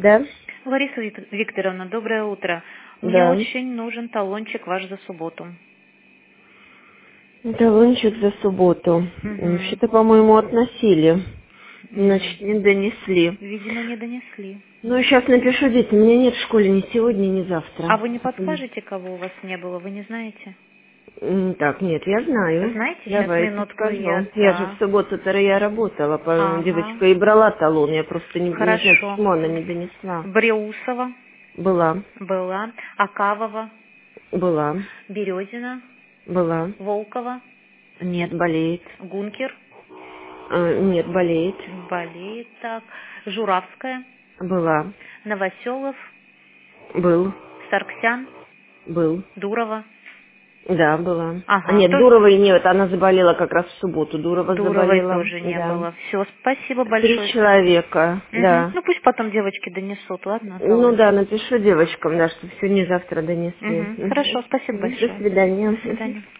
Да? Лариса Викторовна, доброе утро. Мне Да. очень нужен талончик ваш за субботу. Талончик за субботу. Вообще-то, по-моему, относили. Значит, не донесли. Видимо, не донесли. Ну, сейчас напишу детям. Меня нет в школе ни сегодня, ни завтра. А вы не подскажете, кого у вас не было? Вы не знаете? Так, нет, я знаю. Знаете, сейчас Давайте минутку скажу. я... Я же в субботу-то я работала, Ага. девочка и брала талон. Я просто не знаю, Хорошо. почему она не донесла. Бреусова Была. была, Акавова, Была. Березина, Была. Волкова, Нет, болеет. Гункер, Нет, болеет. болеет, так, Журавская, Была. Новоселов, Был. Сарксян, Был. Дурова. Да, была. Ага, Нет, тоже Дуровой нет, она заболела как раз в субботу. Дурова Дуровой заболела. тоже не Да. было. Все, спасибо 3 большое. человека, да. Ну пусть потом девочки донесут, ладно, Ну да, талончик. напишу девочкам, да, что сегодня завтра донесли. Хорошо, спасибо До большое. свидания. До свидания.